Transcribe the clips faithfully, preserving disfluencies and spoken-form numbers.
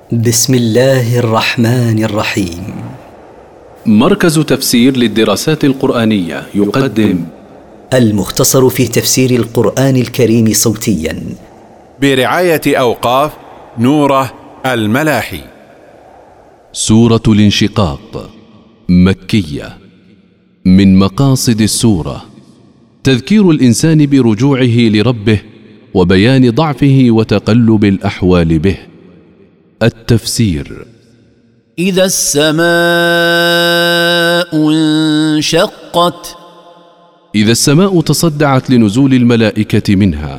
بسم الله الرحمن الرحيم. مركز تفسير للدراسات القرآنية يقدم المختصر في تفسير القرآن الكريم صوتيا برعاية أوقاف نوره الملاحي. سورة الانشقاق مكية. من مقاصد السورة تذكير الإنسان برجوعه لربه وبيان ضعفه وتقلب الأحوال به. التفسير: إذا السماء انشقت، إذا السماء تصدعت لنزول الملائكة منها.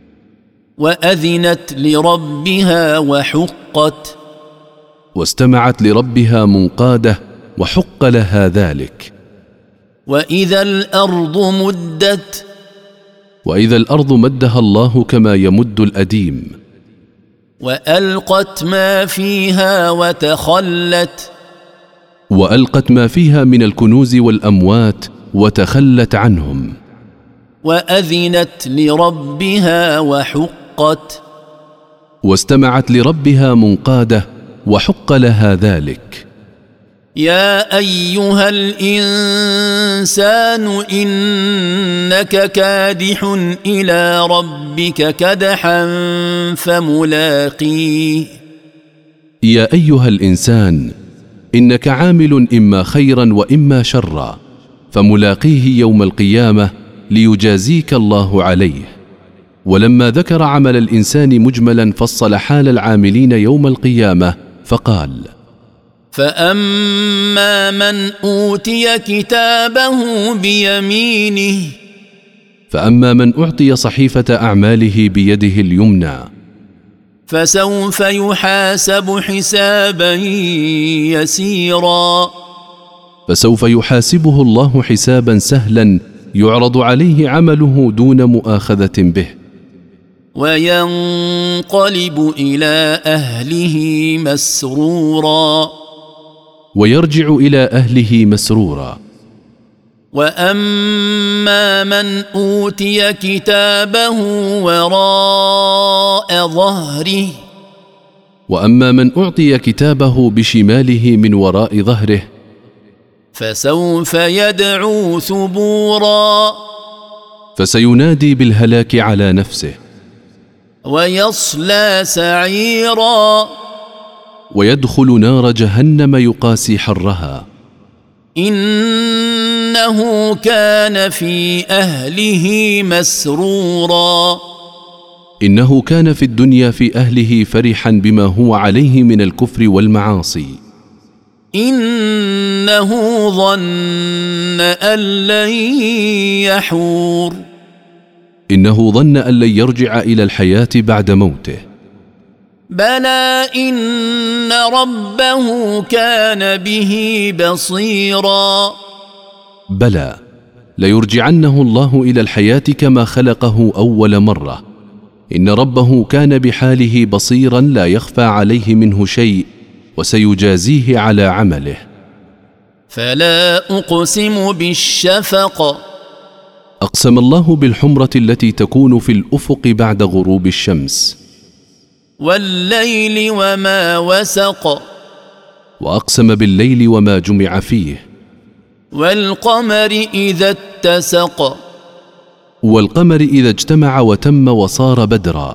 وأذنت لربها وحقت، واستمعت لربها منقادة وحق لها ذلك. وإذا الأرض مدت، وإذا الأرض مدها الله كما يمد الأديم. وألقت ما فيها وتخلت، وألقت ما فيها من الكنوز والأموات وتخلت عنهم. وأذنت لربها وحقت، واستمعت لربها منقادة وحق لها ذلك. يا أيها الإنسان إنك كادح إلى ربك كدحا فملاقيه. يا أيها الإنسان إنك عامل إما خيرا وإما شرا فملاقيه يوم القيامة ليجازيك الله عليه. ولما ذكر عمل الإنسان مجملا فصل حال العاملين يوم القيامة فقال: فأما من أوتي كتابه بيمينه، فأما من أعطي صحيفة أعماله بيده اليمنى فسوف يحاسب حسابا يسيرا، فسوف يحاسبه الله حسابا سهلا يعرض عليه عمله دون مؤاخذة به. وينقلب إلى أهله مسرورا، ويرجع إلى أهله مسرورا. وأما من أوتي كتابه وراء ظهره، وأما من أعطي كتابه بشماله من وراء ظهره فسوف يدعو ثبورا، فسينادي بالهلاك على نفسه. ويصلى سعيرا، ويدخل نار جهنم يقاسي حرها. إنه كان في أهله مسرورا، إنه كان في الدنيا في أهله فرحا بما هو عليه من الكفر والمعاصي. إنه ظن أن لن يحور، إنه ظن أن لن يرجع إلى الحياة بعد موته. بلى إن ربه كان به بصيرا، بلى ليرجعنه الله إلى الحياة كما خلقه أول مرة. إن ربه كان بحاله بصيرا لا يخفى عليه منه شيء وسيجازيه على عمله. فلا أقسم بالشفق، أقسم الله بالحمرة التي تكون في الأفق بعد غروب الشمس. والليل وما وسق، وأقسم بالليل وما جمع فيه. والقمر إذا اتسق، والقمر إذا اجتمع وتم وصار بدرا.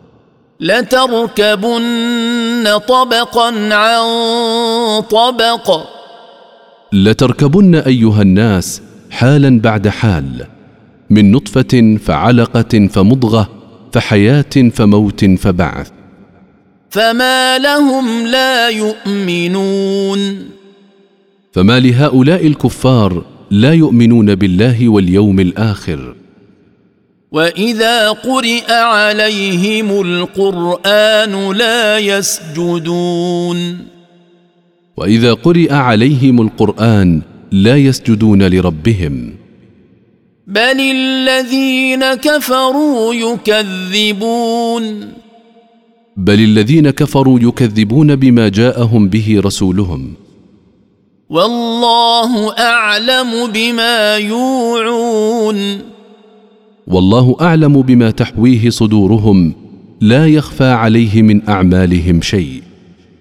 لتركبن طبقا عن طبق، لتركبن أيها الناس حالا بعد حال، من نطفة فعلقة فمضغة فحياة فموت فبعث. فما لهم لا يؤمنون، فما لهؤلاء الكفار لا يؤمنون بالله واليوم الآخر. وإذا قرئ عليهم القرآن لا يسجدون، وإذا قرئ عليهم القرآن لا يسجدون لربهم. بل الذين كفروا يكذبون، بل الذين كفروا يكذبون بما جاءهم به رسولهم. والله أعلم بما يوعون، والله أعلم بما تحويه صدورهم لا يخفى عليه من أعمالهم شيء.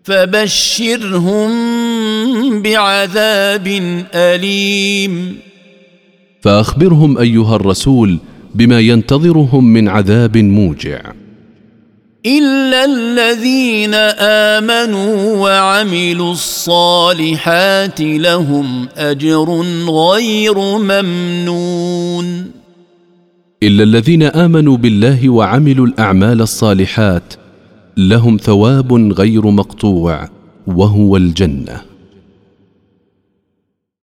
فبشرهم بعذاب أليم. فأخبرهم أيها الرسول بما ينتظرهم من عذاب موجع. إلا الذين آمنوا وعملوا الصالحات لهم أجر غير ممنون. إلا الذين آمنوا بالله وعملوا الأعمال الصالحات لهم ثواب غير مقطوع وهو الجنة.